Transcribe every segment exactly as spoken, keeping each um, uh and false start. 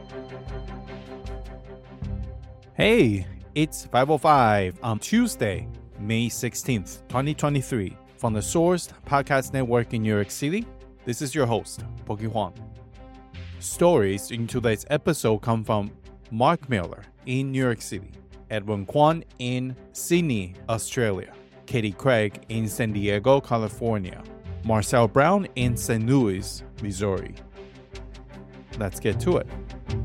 Hey, it's five oh five on Tuesday, May sixteenth, twenty twenty-three. From the Sourced Podcast Network in New York City, this is your host, Pokey Huang. Stories in today's episode come from Mark Miller in New York City, Edwin Kwan in Sydney, Australia, Katie Craig in San Diego, California, Marcel Brown in Saint Louis, Missouri. Let's get to it.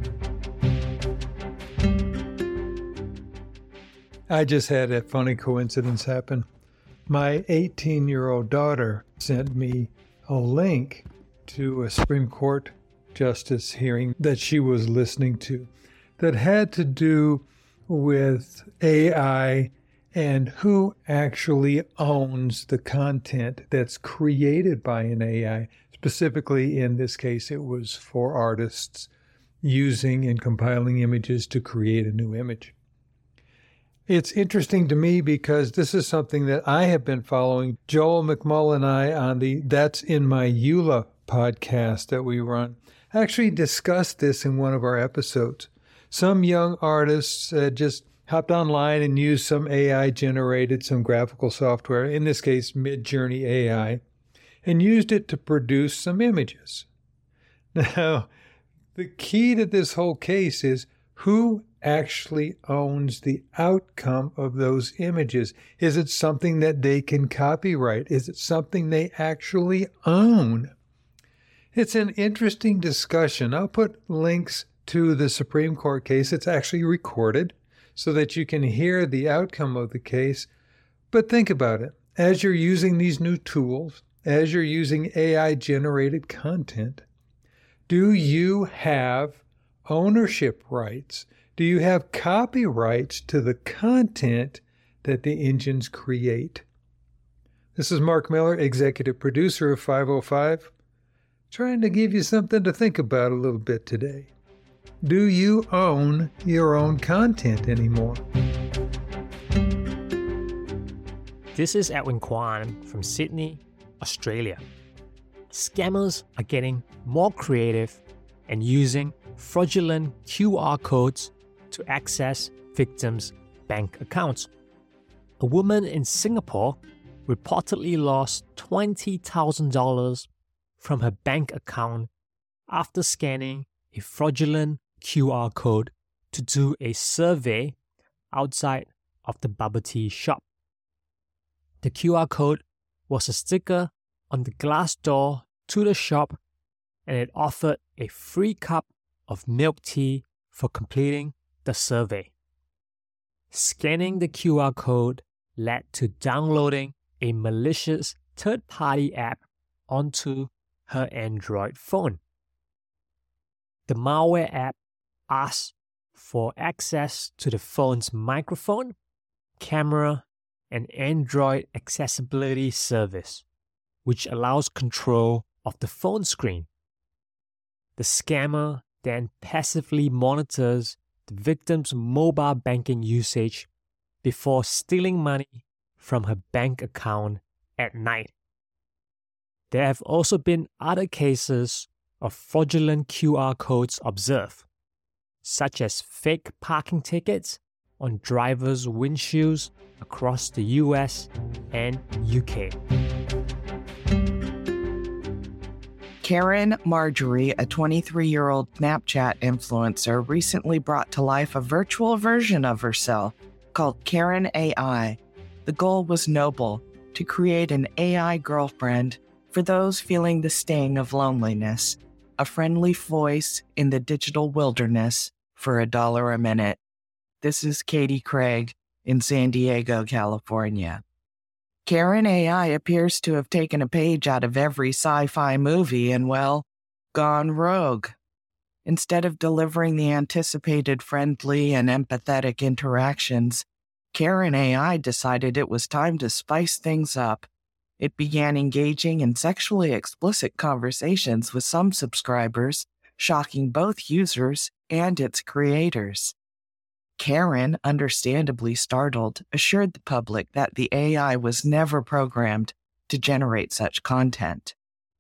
I just had a funny coincidence happen. My eighteen-year-old daughter sent me a link to a Supreme Court justice hearing that she was listening to that had to do with A I and who actually owns the content that's created by an A I. Specifically, in this case, it was for artists using and compiling images to create a new image. It's interesting to me because this is something that I have been following Joel McMullen and I on the That's in My E U L A podcast that we run. I actually discussed this in one of our episodes. Some young artists uh, just hopped online and used some A I-generated, some graphical software, in this case, Midjourney A I, and used it to produce some images. Now, the key to this whole case is who actually owns the outcome of those images. Is it something that they can copyright? Is it something they actually own? It's an interesting discussion. I'll put links to the Supreme Court case. It's actually recorded so that you can hear the outcome of the case. But think about it. As you're using these new tools, as you're using A I-generated content, do you have ownership rights? Do you have copyrights to the content that the engines create? This is Mark Miller, executive producer of five oh five, trying to give you something to think about a little bit today. Do you own your own content anymore? This is Edwin Kwan from Sydney, Australia. Scammers are getting more creative and using fraudulent Q R codes to access victims' bank accounts. A woman in Singapore reportedly lost twenty thousand dollars from her bank account after scanning a fraudulent Q R code to do a survey outside of the bubble tea shop. The Q R code was a sticker on the glass door to the shop, and it offered a free cup of milk tea for completing the survey. Scanning the Q R code led to downloading a malicious third-party app onto her Android phone. The malware app asked for access to the phone's microphone, camera, and Android accessibility service, which allows control of the phone screen. The scammer then passively monitors the victim's mobile banking usage before stealing money from her bank account at night. There have also been other cases of fraudulent Q R codes observed, such as fake parking tickets on drivers' windshields across the U S and U K. Karen Marjorie, a twenty-three-year-old Snapchat influencer, recently brought to life a virtual version of herself called Karen A I. The goal was noble, to create an A I girlfriend for those feeling the sting of loneliness, a friendly voice in the digital wilderness for a dollar a minute. This is Katie Craig in San Diego, California. Karen A I appears to have taken a page out of every sci-fi movie and, well, gone rogue. Instead of delivering the anticipated friendly and empathetic interactions, Karen A I decided it was time to spice things up. It began engaging in sexually explicit conversations with some subscribers, shocking both users and its creators. Karen, understandably startled, assured the public that the A I was never programmed to generate such content.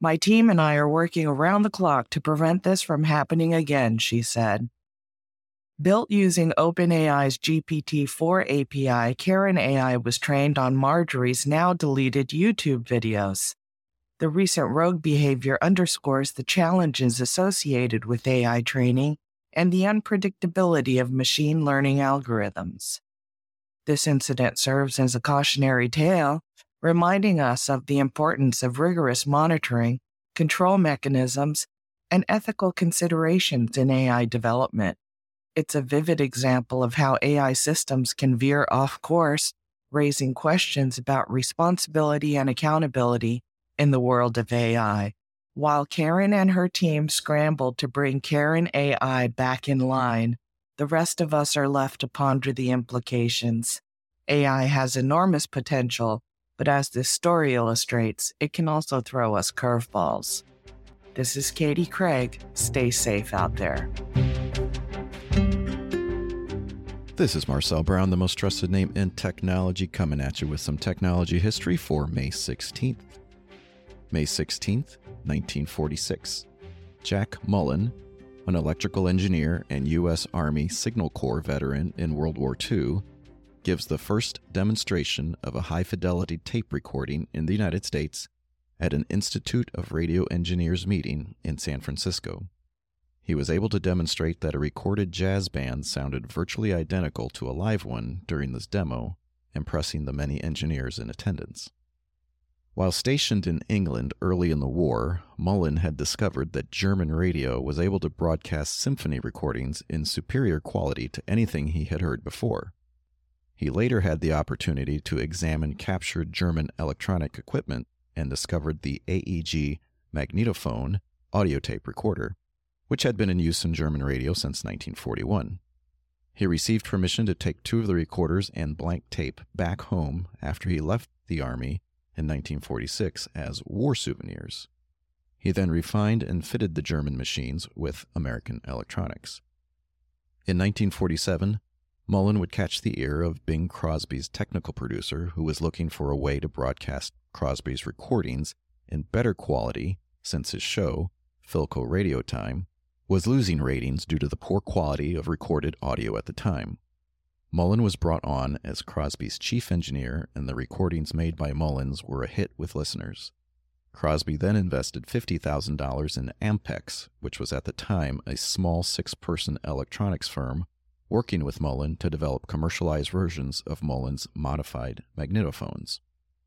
My team and I are working around the clock to prevent this from happening again, she said. Built using OpenAI's G P T four A P I, Karen A I was trained on Marjorie's now-deleted YouTube videos. The recent rogue behavior underscores the challenges associated with A I training and the unpredictability of machine learning algorithms. This incident serves as a cautionary tale, reminding us of the importance of rigorous monitoring, control mechanisms, and ethical considerations in A I development. It's a vivid example of how A I systems can veer off course, raising questions about responsibility and accountability in the world of A I. While Karen and her team scrambled to bring Karen A I back in line, the rest of us are left to ponder the implications. A I has enormous potential, but as this story illustrates, it can also throw us curveballs. This is Katie Craig. Stay safe out there. This is Marcel Brown, the most trusted name in technology, coming at you with some technology history for May sixteenth. May sixteenth, nineteen forty-six. Jack Mullen, an electrical engineer and U S Army Signal Corps veteran in World War Two, gives the first demonstration of a high-fidelity tape recording in the United States at an Institute of Radio Engineers meeting in San Francisco. He was able to demonstrate that a recorded jazz band sounded virtually identical to a live one during this demo, impressing the many engineers in attendance. While stationed in England early in the war, Mullen had discovered that German radio was able to broadcast symphony recordings in superior quality to anything he had heard before. He later had the opportunity to examine captured German electronic equipment and discovered the A E G magnetophone audio tape recorder, which had been in use in German radio since nineteen forty-one. He received permission to take two of the recorders and blank tape back home after he left the Army in nineteen forty-six as war souvenirs. He then refined and fitted the German machines with American electronics. In nineteen forty-seven, Mullen would catch the ear of Bing Crosby's technical producer, who was looking for a way to broadcast Crosby's recordings in better quality since his show, Philco Radio Time, was losing ratings due to the poor quality of recorded audio at the time. Mullen was brought on as Crosby's chief engineer, and the recordings made by Mullins were a hit with listeners. Crosby then invested fifty thousand dollars in Ampex, which was at the time a small six-person electronics firm working with Mullen to develop commercialized versions of Mullen's modified magnetophones.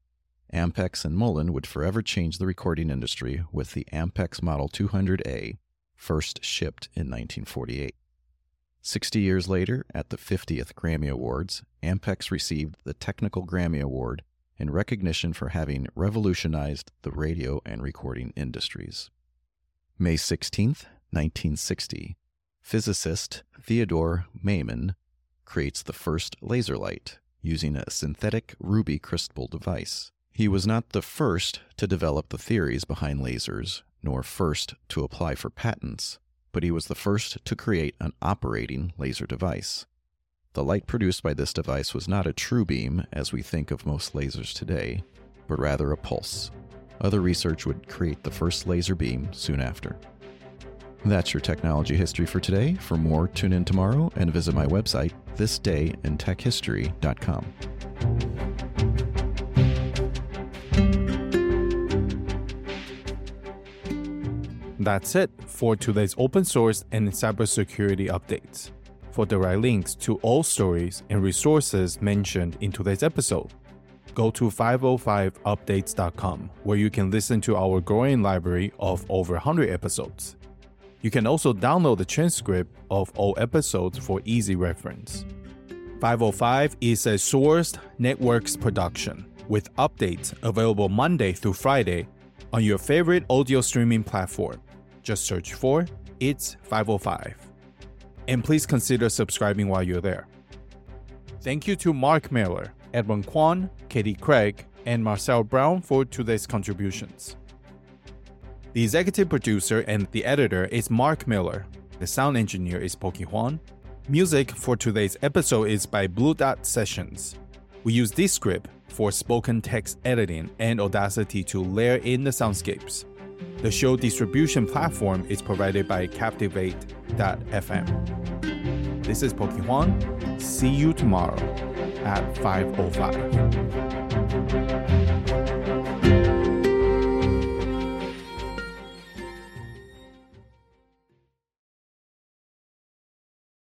Ampex and Mullen would forever change the recording industry with the Ampex Model two hundred A, first shipped in nineteen forty-eight. Sixty years later, at the fiftieth Grammy Awards, Ampex received the Technical Grammy Award in recognition for having revolutionized the radio and recording industries. May sixteenth, nineteen sixty. Physicist Theodore Maiman creates the first laser light using a synthetic ruby crystal device. He was not the first to develop the theories behind lasers, nor first to apply for patents, but he was the first to create an operating laser device. The light produced by this device was not a true beam, as we think of most lasers today, but rather a pulse. Other research would create the first laser beam soon after. That's your technology history for today. For more, tune in tomorrow and visit my website, this day in tech history dot com. That's it for today's open source and cybersecurity updates. For direct links to all stories and resources mentioned in today's episode, go to five oh five updates dot com, where you can listen to our growing library of over one hundred episodes. You can also download the transcript of all episodes for easy reference. five oh five is a Sourced Networks production, with updates available Monday through Friday on your favorite audio streaming platform. Just search for It's five oh five. And please consider subscribing while you're there. Thank you to Mark Miller, Edwin Kwan, Katie Craig, and Marcel Brown for today's contributions. The executive producer and the editor is Mark Miller. The sound engineer is Poki Huang. Music for today's episode is by Blue Dot Sessions. We use Descript for spoken text editing and Audacity to layer in the soundscapes. The show distribution platform is provided by Captivate dot f m. This is Poki Huang. See you tomorrow at five oh five.